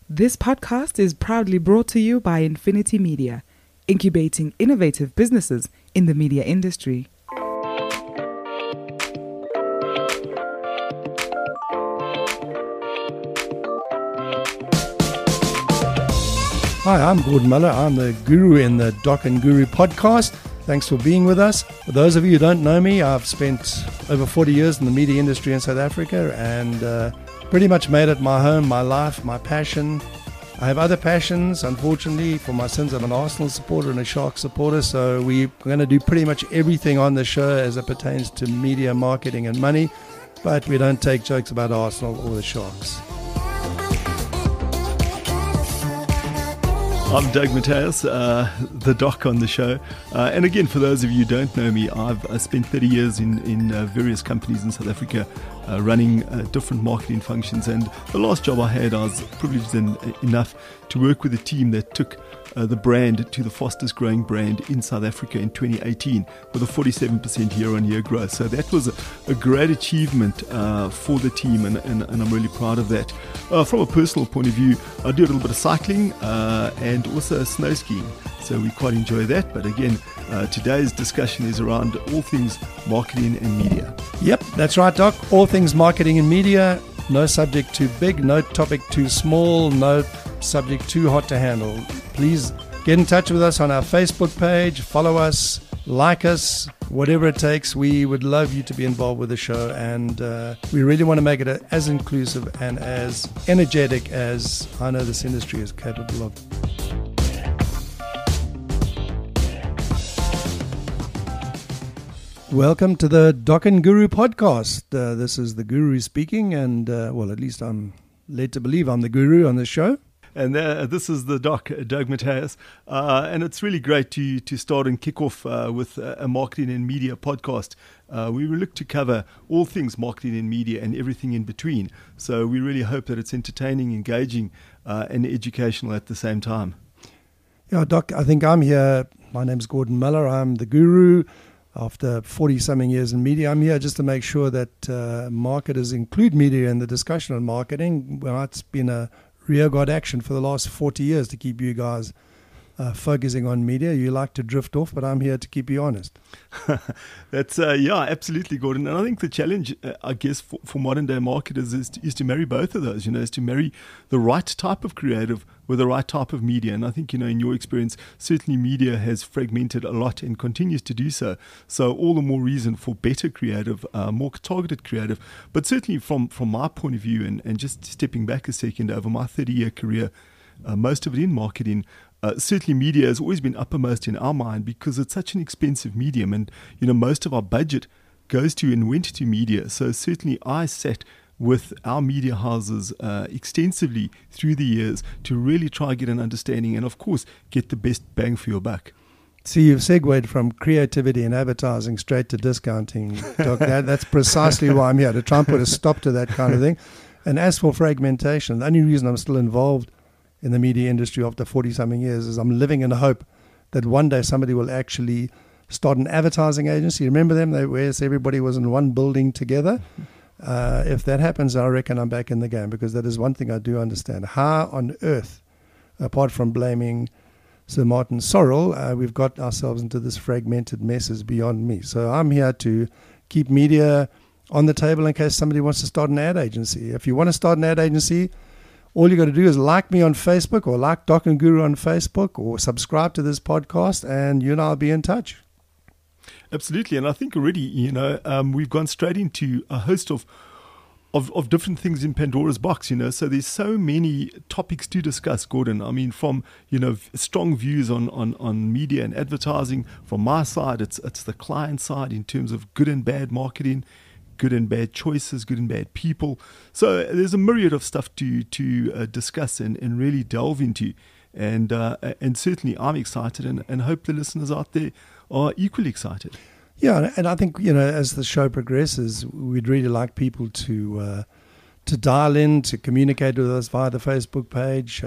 This podcast is proudly brought to you by Infinity Media, incubating innovative businesses in the media industry. Hi, I'm Gordon Muller. I'm the guru in the Doc and Guru podcast. Thanks for being with us. For those of you who don't know me, I've spent over 40 years in the media industry in South Africa and pretty much made it my home, my life, my passion. I have other passions, unfortunately. For my sins, I'm an Arsenal supporter and a Sharks supporter, so we're going to do pretty much everything on the show as it pertains to media, marketing and money, but we don't take jokes about Arsenal or the Sharks. I'm Doug Mathias, the doc on the show. And again, for those of you who don't know me, I've spent 30 years in various companies in South Africa running different marketing functions. And the last job I had, I was privileged enough to work with a team that took the brand to the fastest growing brand in South Africa in 2018 with a 47% year-on-year growth. So that was a great achievement for the team, and I'm really proud of that. From a personal point of view, I do a little bit of cycling and also snow skiing, so we quite enjoy that. But again, today's discussion is around all things marketing and media. Yep, that's right, Doc. All things marketing and media. No subject too big, no topic too small, no subject too hot to handle. Please get in touch with us on our Facebook page, follow us, like us, whatever it takes. We would love you to be involved with the show, and we really want to make it as inclusive and as energetic as I know this industry is capable of. Welcome to the Doc and Guru podcast. This is the Guru speaking, and well, at least I'm led to believe I'm the Guru on this show. And this is the doc, Doug Mathias, and it's really great to start and kick off with a marketing and media podcast. We will look to cover all things marketing and media and everything in between. So we really hope that it's entertaining, engaging, and educational at the same time. Yeah, Doc, I think I'm here. My name's Gordon Muller. I'm the Guru. After 40-something years in media, I'm here just to make sure that marketers include media in the discussion on marketing. Well, it's been a rearguard action for the last 40 years to keep you guys focusing on media. You like to drift off, but I'm here to keep you honest. That's yeah, absolutely, Gordon. And I think the challenge, I guess, for modern day marketers is to marry both of those. Is to marry the right type of creative with the right type of media. And I think, in your experience, certainly media has fragmented a lot and continues to do so. So all the more reason for better creative, more targeted creative. But certainly from my point of view, and just stepping back a second, over my 30-year career, most of it in marketing, certainly media has always been uppermost in our mind because it's such an expensive medium, and most of our budget goes to and went to media. So certainly I sat with our media houses extensively through the years to really try and get an understanding and of course get the best bang for your buck. See, you've segued from creativity and advertising straight to discounting, Doc. That's precisely why I'm here, to try and put a stop to that kind of thing. And as for fragmentation, the only reason I'm still involved in the media industry after 40-something years is I'm living in the hope that one day somebody will actually start an advertising agency. Remember them? Where everybody was in one building together. If that happens, I reckon I'm back in the game, because that is one thing I do understand. How on earth, apart from blaming Sir Martin Sorrell, we've got ourselves into this fragmented mess is beyond me. So I'm here to keep media on the table in case somebody wants to start an ad agency. If you want to start an ad agency, all you got to do is like me on Facebook, or like Doc and Guru on Facebook, or subscribe to this podcast, and you and I'll be in touch. Absolutely, and I think already, we've gone straight into a host of different things in Pandora's box, So there's so many topics to discuss, Gordon. I mean, from strong views on media and advertising. From my side, it's the client side in terms of good and bad marketing, good and bad choices, good and bad people. So there's a myriad of stuff to discuss and really delve into. And certainly I'm excited and hope the listeners out there are equally excited. Yeah, and I think, as the show progresses, we'd really like people to dial in, to communicate with us via the Facebook page.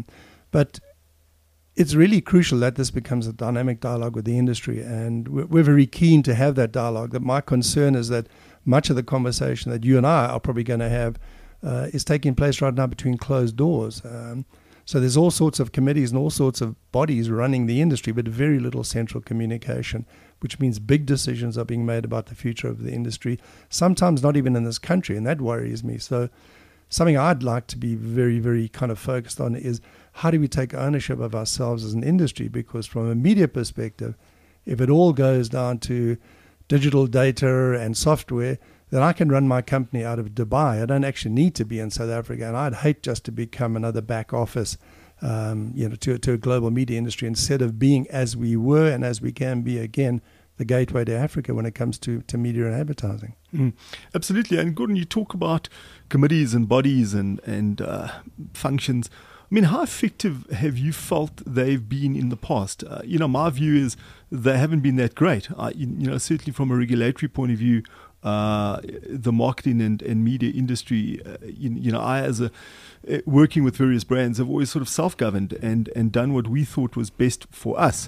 But it's really crucial that this becomes a dynamic dialogue with the industry, and we're very keen to have that dialogue. That my concern is that much of the conversation that you and I are probably going to have is taking place right now between closed doors. So there's all sorts of committees and all sorts of bodies running the industry, but very little central communication, which means big decisions are being made about the future of the industry, sometimes not even in this country, and that worries me. So something I'd like to be very, very kind of focused on is how do we take ownership of ourselves as an industry? Because from a media perspective, if it all goes down to digital data and software, then I can run my company out of Dubai. I don't actually need to be in South Africa, and I'd hate just to become another back office, to a global media industry, instead of being, as we were and as we can be again, the gateway to Africa when it comes to media and advertising. Absolutely. And Gordon, you talk about committees and bodies and functions. I mean, how effective have you felt they've been in the past? My view is they haven't been that great. Certainly from a regulatory point of view, the marketing and media industry, I as working with various brands have always sort of self-governed and done what we thought was best for us,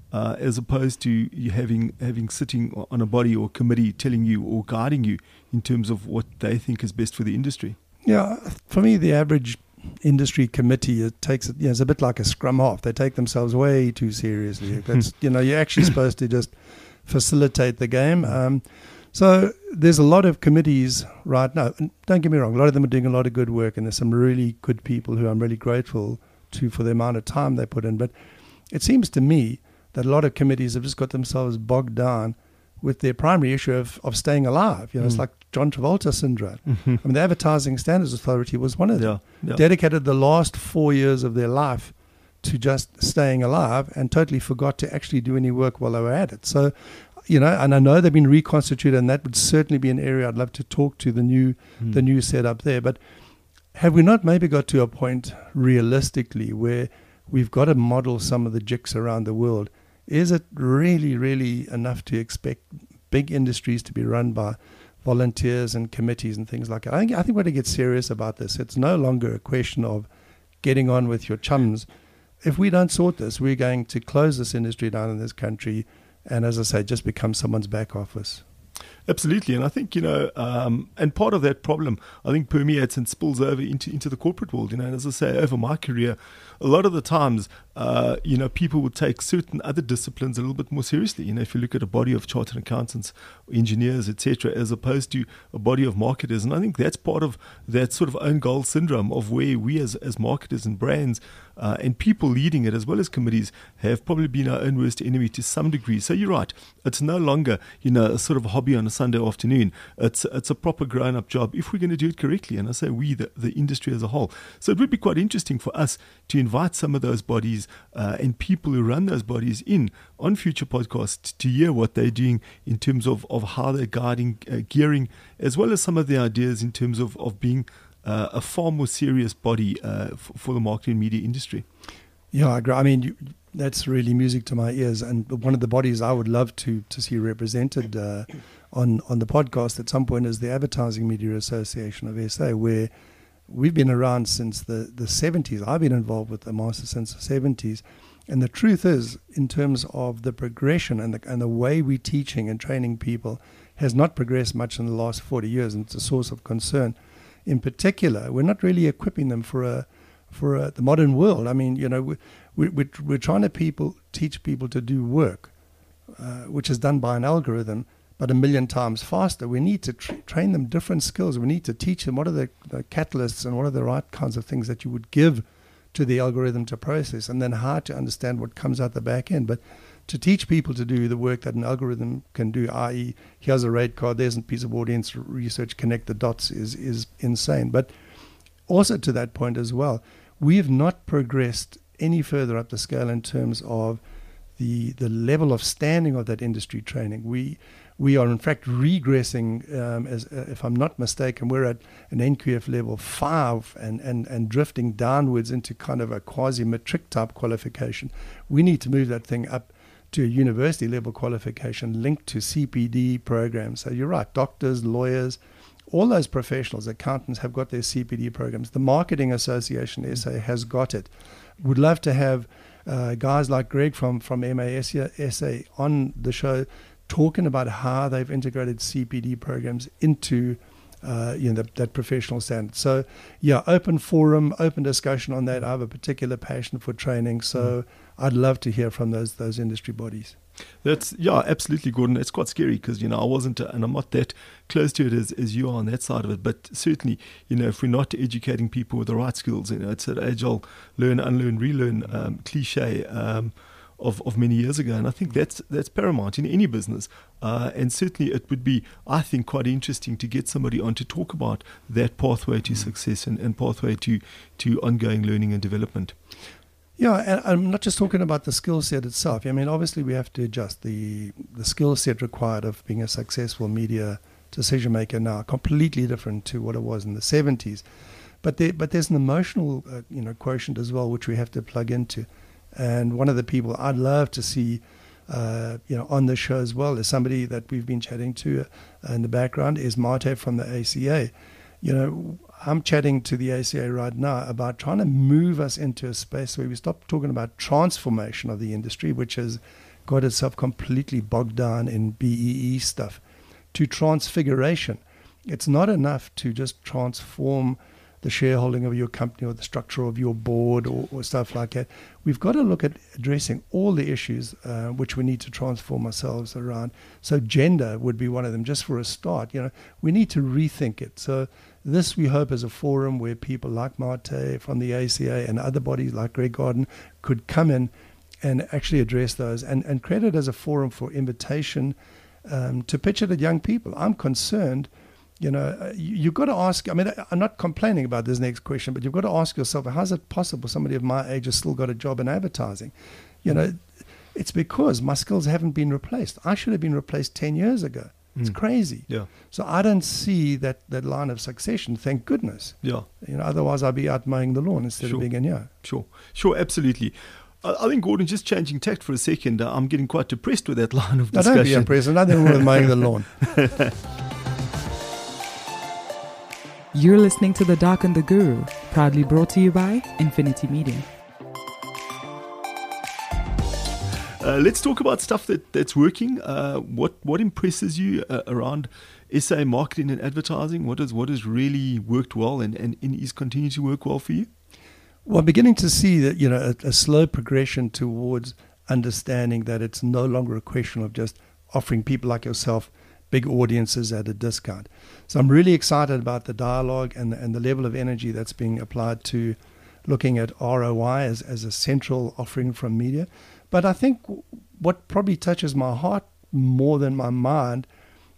as opposed to you having sitting on a body or committee telling you or guiding you in terms of what they think is best for the industry. Yeah, for me, the average industry committee, it's a bit like a scrum half. They take themselves way too seriously. That's, you're actually supposed to just facilitate the game. So there's a lot of committees right now. And don't get me wrong, a lot of them are doing a lot of good work, and there's some really good people who I'm really grateful to for the amount of time they put in. But it seems to me that a lot of committees have just got themselves bogged down with their primary issue of staying alive. It's like John Travolta syndrome. I mean, the Advertising Standards Authority was one of them. Dedicated the last 4 years of their life to just staying alive and totally forgot to actually do any work while they were at it. So, and I know they've been reconstituted, and that would certainly be an area I'd love to talk to the new setup there. But have we not maybe got to a point realistically where we've got to model some of the JICs around the world? Is it really, really enough to expect big industries to be run by volunteers and committees and things like that? I think we have to get serious about this. It's no longer a question of getting on with your chums. If we don't sort this, we're going to close this industry down in this country and, as I say, just become someone's back office. Absolutely. And I think, and part of that problem, I think, permeates and spills over into the corporate world. And as I say, over my career, a lot of the times, people would take certain other disciplines a little bit more seriously. If you look at a body of chartered accountants, engineers, etc., as opposed to a body of marketers. And I think that's part of that sort of own goal syndrome of where we as marketers and brands and people leading it, as well as committees, have probably been our own worst enemy to some degree. So you're right. It's no longer, a sort of hobby on a Sunday afternoon. It's a proper grown-up job if we're going to do it correctly. And I say we, the industry as a whole. So it would be quite interesting for us to invite some of those bodies and people who run those bodies in on future podcasts to hear what they're doing in terms of how they're guiding, gearing, as well as some of the ideas in terms of being a far more serious body for the marketing and media industry. Yeah, I agree. I mean, that's really music to my ears. And one of the bodies I would love to see represented on the podcast at some point is the Advertising Media Association of SA, where we've been around since the 70s. I've been involved with the Master since the 70s. And the truth is, in terms of the progression and the way we're teaching and training people has not progressed much in the last 40 years, and it's a source of concern. In particular, we're not really equipping them for the modern world. I mean, we're trying to teach people to do work, which is done by an algorithm, but 1 million times faster. We need to train them different skills. We need to teach them what are the catalysts and what are the right kinds of things that you would give to the algorithm to process, and then how to understand what comes out the back end. But to teach people to do the work that an algorithm can do, i.e., here's a rate card, there's a piece of audience research, connect the dots, is insane. But also to that point as well, we have not progressed any further up the scale in terms of the level of standing of that industry training. We are in fact regressing, if I'm not mistaken, we're at an NQF level 5 and drifting downwards into kind of a quasi-matric type qualification. We need to move that thing up to a university level qualification linked to CPD programs. So you're right, doctors, lawyers, all those professionals, accountants have got their CPD programs. The Marketing Association SA has got it. Would love to have guys like Greg from MASA on the show talking about how they've integrated CPD programs into that professional standard. So, yeah, open forum, open discussion on that. I have a particular passion for training, so I'd love to hear from those industry bodies. That's, yeah, absolutely, Gordon. It's quite scary because, I wasn't, and I'm not that close to it as you are on that side of it. But certainly, if we're not educating people with the right skills, it's an age-old learn, unlearn, relearn cliche of many years ago. And I think that's paramount in any business. And certainly it would be, I think, quite interesting to get somebody on to talk about that pathway to success and pathway to ongoing learning and development. Yeah, and I'm not just talking about the skill set itself. I mean, obviously we have to adjust the skill set required of being a successful media decision maker now, completely different to what it was in the 70s. But there's an emotional quotient as well, which we have to plug into. And one of the people I'd love to see on the show as well is somebody that we've been chatting to in the background is Mate from the ACA. I'm chatting to the ACA right now about trying to move us into a space where we stop talking about transformation of the industry, which has got itself completely bogged down in BEE stuff, to transfiguration. It's not enough to just transform the shareholding of your company or the structure of your board or stuff like that. We've got to look at addressing all the issues which we need to transform ourselves around. So gender would be one of them, just for a start. We need to rethink it. So this, we hope, is a forum where people like Mate from the ACA and other bodies like Greg Garden could come in and actually address those and create it as a forum for invitation to pitch it at young people. I'm concerned. You've got to ask, I'm not complaining about this next question, but you've got to ask yourself, how is it possible somebody of my age has still got a job in advertising? It's because my skills haven't been replaced. I should have been replaced 10 years ago. It's crazy. Yeah. So I don't see that line of succession, thank goodness. Yeah. Otherwise I'd be out mowing the lawn instead of being in here. Sure, absolutely. I think, Gordon, just changing tact for a second, I'm getting quite depressed with that line of discussion. Don't be impressed. Nothing wrong with mowing the lawn. You're listening to The Dark and the Guru, proudly brought to you by Infinity Media. Let's talk about stuff that's working. What impresses you around SA marketing and advertising? What has really worked well and is continuing to work well for you? Well, I'm beginning to see that a slow progression towards understanding that it's no longer a question of just offering people like yourself big audiences at a discount. So I'm really excited about the dialogue and the level of energy that's being applied to looking at ROI as a central offering from media. But I think what probably touches my heart more than my mind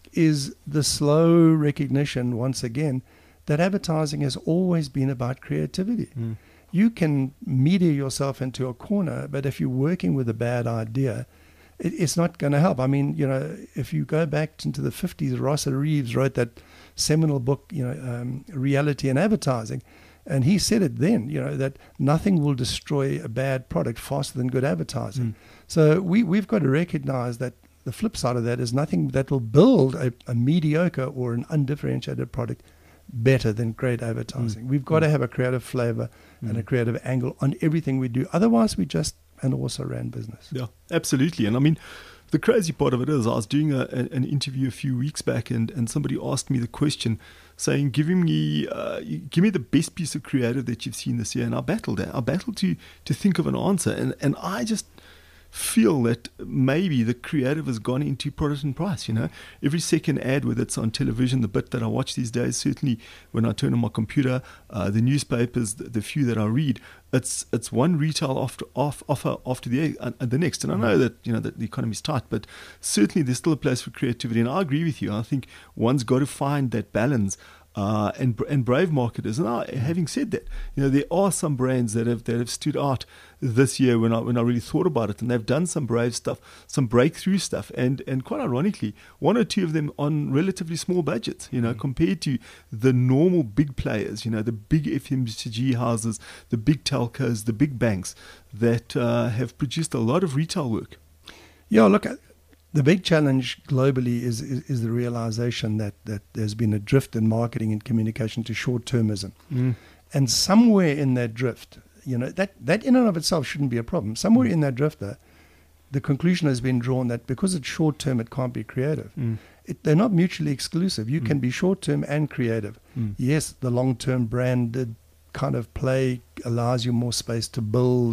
is the slow recognition, once again, that advertising has always been about creativity. You can media yourself into a corner, but if you're working with a bad idea, it's not going to help. I mean, if you go back into the 50s, Rossa Reeves wrote that seminal book, Reality and Advertising. And he said it then, that nothing will destroy a bad product faster than good advertising. So we've got to recognize that the flip side of that is nothing that will build a mediocre or an undifferentiated product better than great advertising. We've got to have a creative flavor and a creative angle on everything we do. Otherwise, we just and also ran business. Yeah, absolutely. And I mean, the crazy part of it is I was doing an interview a few weeks back and somebody asked me the question saying, give me the best piece of creative that you've seen this year. And I battled to think of an answer. And I just feel that maybe the creative has gone into product and price. Every second ad, whether it's on television, the bit that I watch these days, certainly when I turn on my computer, the newspapers, the few that I read, it's one retail offer after the next. And I know that that the economy is tight, but certainly there's still a place for creativity. And I agree with you. I think one's got to find that balance. And brave marketers. And having said that, there are some brands that have stood out this year when I really thought about it, and they've done some brave stuff, some breakthrough stuff, and quite ironically, one or two of them on relatively small budgets, compared to the normal big players, the big FMCG houses, the big telcos, the big banks that have produced a lot of retail work. Yeah, look. The big challenge globally is the realization that there's been a drift in marketing and communication to short-termism. And somewhere in that drift, that in and of itself shouldn't be a problem. Somewhere in that drift, though, the conclusion has been drawn that because it's short term, it can't be creative. They're not mutually exclusive. You can be short term and creative. Yes, the long term branded kind of play allows you more space to build,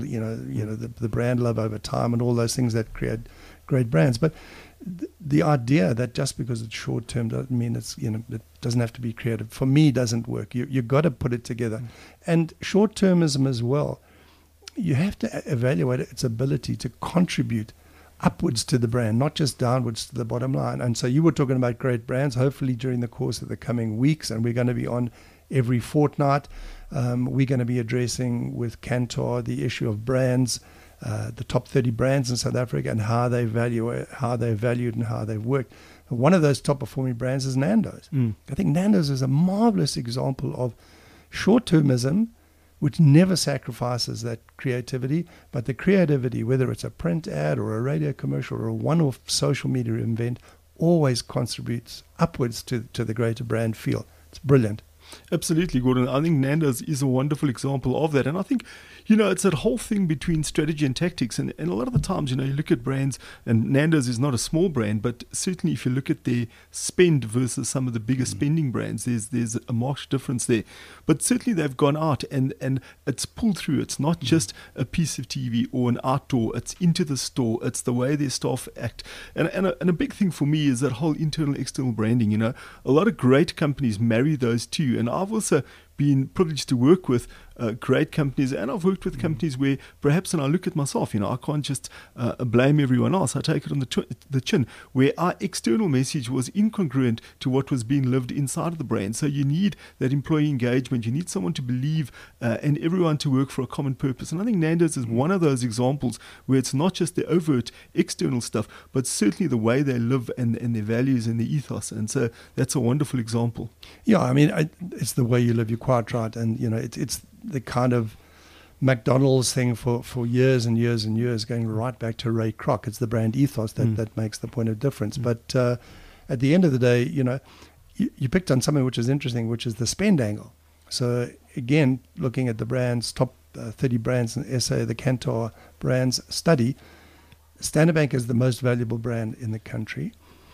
the brand love over time and all those things that create great brands. But the idea that just because it's short term doesn't mean it doesn't have to be creative, for me, doesn't work. You've got to put it together. And short termism as well, you have to evaluate its ability to contribute upwards to the brand, not just downwards to the bottom line. And so you were talking about great brands, hopefully during the course of the coming weeks, and we're going to be on every fortnight. We're going to be addressing with Kantar the issue of brands, the top 30 brands in South Africa, and how they valued and how they've worked. One of those top performing brands is Nando's. I think Nando's is a marvelous example of short-termism, which never sacrifices that creativity, but the creativity, whether it's a print ad or a radio commercial or a one-off social media event, always contributes upwards to the greater brand feel. It's brilliant. Absolutely, Gordon. I think Nando's is a wonderful example of that. And I think, it's that whole thing between strategy and tactics. And a lot of the times, you look at brands, and Nando's is not a small brand, but certainly if you look at their spend versus some of the bigger spending brands, there's a marked difference there. But certainly they've gone out and it's pulled through. It's not just a piece of TV or an outdoor. It's into the store. It's the way their staff act. And a big thing for me is that whole internal, external branding. A lot of great companies marry those two. And I've also been privileged to work with great companies, and I've worked with companies where perhaps, and I look at myself, I can't just blame everyone else. I take it on the chin, where our external message was incongruent to what was being lived inside of the brand. So you need that employee engagement. You need someone to believe and everyone to work for a common purpose. And I think Nando's is one of those examples where it's not just the overt external stuff, but certainly the way they live and their values and their ethos. And so that's a wonderful example. Yeah, it's the way you live. You're quite right. And, it's the kind of McDonald's thing for years and years and years, going right back to Ray Kroc. It's the brand ethos that makes the point of difference. But at the end of the day, you picked on something which is interesting, which is the spend angle. So again, looking at the brands, top 30 brands in SA, the Kantar brands study, Standard Bank is the most valuable brand in the country.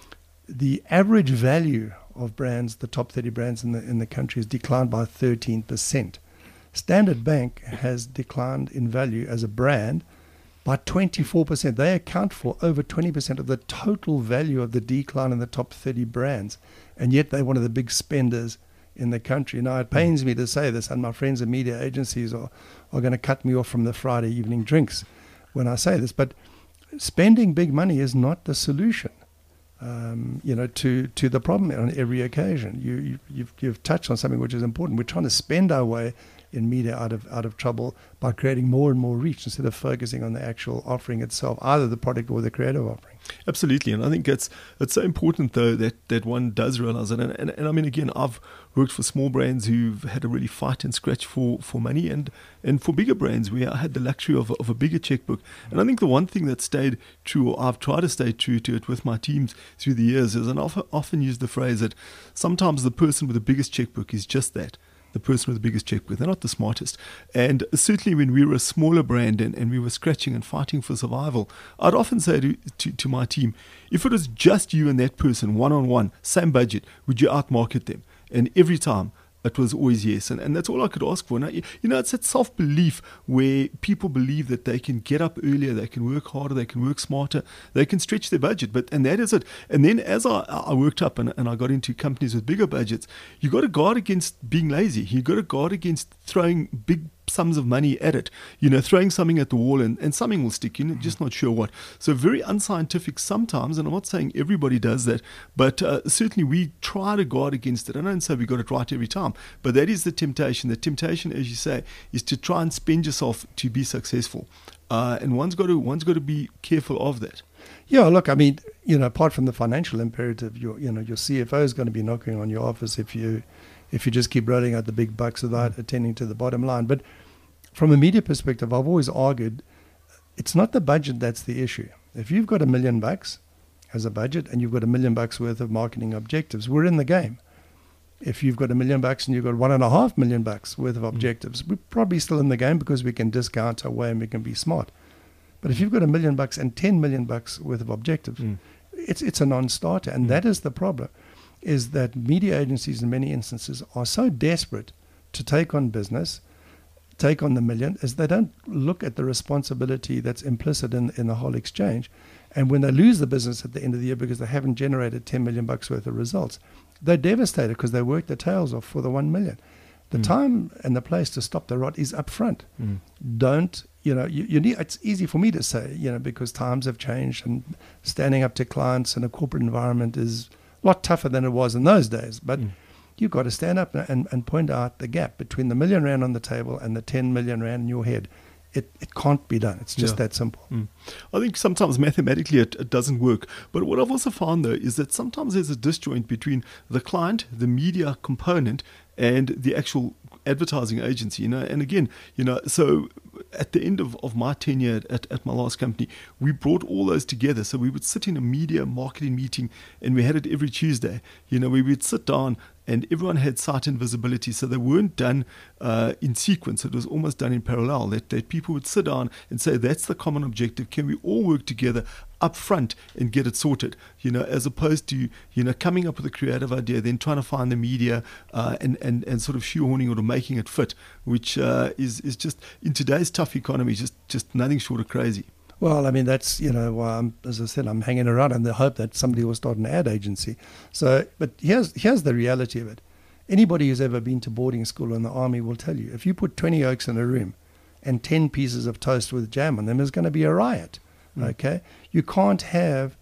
The average value of brands, the top 30 brands in the country, has declined by 13%. Standard Bank has declined in value as a brand by 24%. They account for over 20% of the total value of the decline in the top 30 brands, and yet they're one of the big spenders in the country. Now, it pains me to say this, and my friends in media agencies are going to cut me off from the Friday evening drinks when I say this, but spending big money is not the solution. To the problem on every occasion. You've touched on something which is important. We're trying to spend our way in media out of trouble by creating more and more reach instead of focusing on the actual offering itself, either the product or the creative offering. Absolutely, and I think it's so important though that one does realize it. And I mean, again, I've worked for small brands who've had to really fight and scratch for money, and for bigger brands where I had the luxury of a bigger checkbook. And I think the one thing that stayed true, or I've tried to stay true to it with my teams through the years, is, and I often use the phrase that sometimes the person with the biggest checkbook is just that. The person with the biggest checkbook. They're not the smartest. And certainly when we were a smaller brand and we were scratching and fighting for survival, I'd often say to my team, if it was just you and that person, one-on-one, same budget, would you outmarket them? And every time, it was always yes. And that's all I could ask for. Now, it's that self-belief where people believe that they can get up earlier, they can work harder, they can work smarter, they can stretch their budget. And that is it. And then as I worked up and I got into companies with bigger budgets, you got to guard against being lazy. You got to guard against throwing big sums of money at it, throwing something at the wall and something will stick, just not sure what. So very unscientific sometimes, and I'm not saying everybody does that, but certainly we try to guard against it. I don't say we got it right every time, but that is the temptation. The temptation, as you say, is to try and spend yourself to be successful. And one's got to be careful of that. Yeah, look, I mean, apart from the financial imperative, your CFO is going to be knocking on your office if you just keep rolling out the big bucks without attending to the bottom line. But from a media perspective, I've always argued it's not the budget that's the issue. If you've got $1 million as a budget and you've got $1 million worth of marketing objectives, we're in the game. If you've got $1 million and you've got $1.5 million worth of objectives, we're probably still in the game because we can discount our way and we can be smart. But if you've got $1 million and $10 million worth of objectives, it's a non-starter. And that is the problem, is that media agencies in many instances are so desperate to take on business, take on the million, as they don't look at the responsibility that's implicit in the whole exchange. And when they lose the business at the end of the year because they haven't generated $10 million worth of results, they're devastated because they worked their tails off for the 1 million. The time and the place to stop the rot is up front. Don't, you need, it's easy for me to say, because times have changed and standing up to clients in a corporate environment is a lot tougher than it was in those days. But you've got to stand up and point out the gap between the R1 million on the table and the 10 million rand in your head. It can't be done. It's just that simple. I think sometimes mathematically it doesn't work. But what I've also found, though, is that sometimes there's a disjoint between the client, the media component, and the actual advertising agency. And again, so at the end of my tenure at my last company, we brought all those together. So we would sit in a media marketing meeting, and we had it every Tuesday. We would sit down, and everyone had sight and visibility, so they weren't done in sequence. It was almost done in parallel, that people would sit down and say, that's the common objective. Can we all work together up front and get it sorted, as opposed to, coming up with a creative idea, then trying to find the media and sort of shoehorning it or making it fit, which is just, in today's tough economy, just nothing short of crazy. Well, I mean, that's, why as I said, I'm hanging around in the hope that somebody will start an ad agency. So, but here's the reality of it. Anybody who's ever been to boarding school in the army will tell you, if you put 20 oaks in a room and 10 pieces of toast with jam on them, there's going to be a riot. Okay? You can't have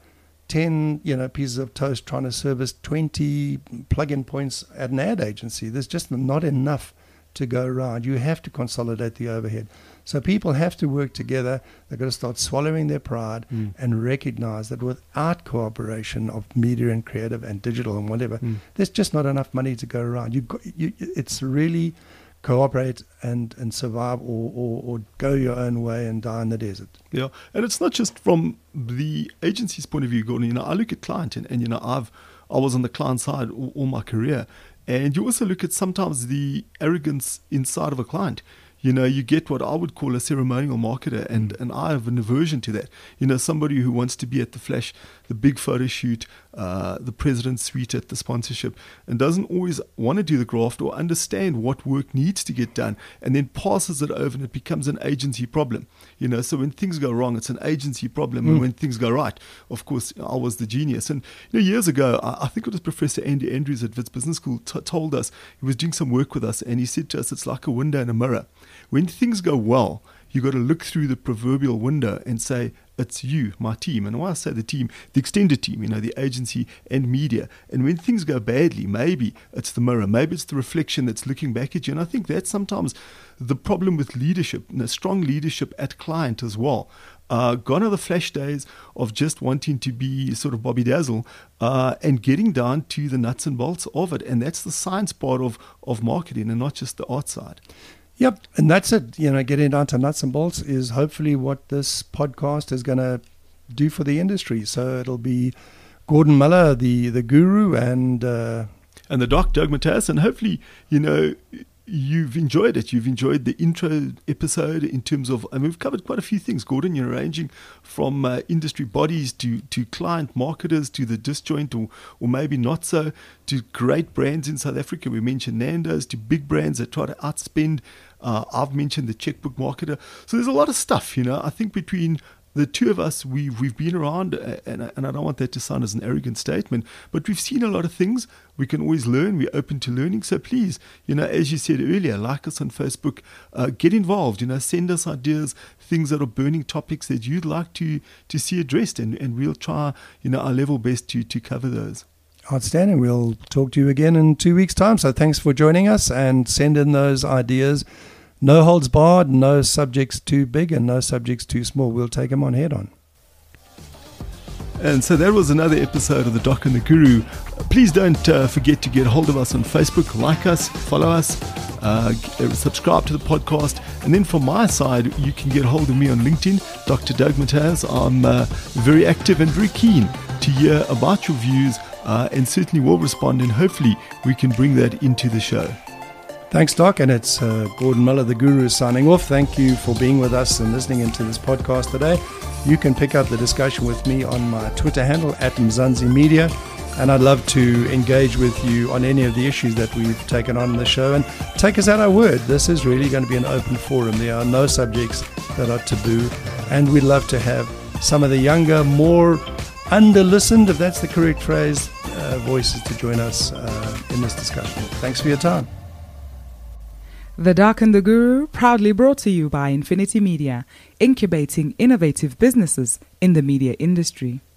10, pieces of toast trying to service 20 plug-in points at an ad agency. There's just not enough to go around. You have to consolidate the overhead. So people have to work together. They've got to start swallowing their pride and recognize that without cooperation of media and creative and digital and whatever, there's just not enough money to go around. It's really cooperate and survive or go your own way and die in the desert. Yeah, and it's not just from the agency's point of view, Gordon. I look at client and I was on the client side all my career. And you also look at sometimes the arrogance inside of a client. You get what I would call a ceremonial marketer, and I have an aversion to that. Somebody who wants to be at the flash, the big photo shoot, the president's suite at the sponsorship, and doesn't always want to do the graft or understand what work needs to get done, and then passes it over, and it becomes an agency problem. So when things go wrong, it's an agency problem, and when things go right, of course, I was the genius. And years ago, I think it was Professor Andy Andrews at Wits Business School told us, he was doing some work with us, and he said to us, it's like a window and a mirror. When things go well, you got to look through the proverbial window and say, it's you, my team. And when I say the team, the extended team, the agency and media. And when things go badly, maybe it's the mirror, maybe it's the reflection that's looking back at you. And I think that's sometimes the problem with leadership, strong leadership at client as well. Gone are the flash days of just wanting to be sort of Bobby Dazzle and getting down to the nuts and bolts of it. And that's the science part of marketing and not just the art side. Yep, and that's it. Getting down to nuts and bolts is hopefully what this podcast is going to do for the industry. So it'll be Gordon Miller, the guru, and the doc, Doug Mathias, and hopefully, you've enjoyed it. You've enjoyed the intro episode in terms of, and we've covered quite a few things, Gordon. You're ranging from industry bodies to client marketers to the disjoint or maybe not so, to great brands in South Africa. We mentioned Nando's, to big brands that try to outspend. I've mentioned the checkbook marketer. So there's a lot of stuff, I think between the two of us, we've been around, and I don't want that to sound as an arrogant statement, but we've seen a lot of things. We can always learn. We're open to learning. So please, as you said earlier, like us on Facebook, get involved, send us ideas, things that are burning topics that you'd like to see addressed, and we'll try, our level best to cover those. Outstanding. We'll talk to you again in 2 weeks' time. So thanks for joining us, and send in those ideas. No holds barred, no subjects too big and no subjects too small. We'll take them on head on. And so that was another episode of The Doc and the Guru. Please don't forget to get hold of us on Facebook, like us, follow us, subscribe to the podcast. And then from my side, you can get hold of me on LinkedIn, Dr. Doug Mathias. I'm very active and very keen to hear about your views and certainly will respond, and hopefully we can bring that into the show. Thanks, Doc. And it's Gordon Miller, the Guru, signing off. Thank you for being with us and listening into this podcast today. You can pick up the discussion with me on my Twitter handle, @Mzansi Media. And I'd love to engage with you on any of the issues that we've taken on in the show. And take us at our word. This is really going to be an open forum. There are no subjects that are taboo. And we'd love to have some of the younger, more under-listened, if that's the correct phrase, voices to join us in this discussion. Thanks for your time. The Doc and the Guru, proudly brought to you by Infinity Media, incubating innovative businesses in the media industry.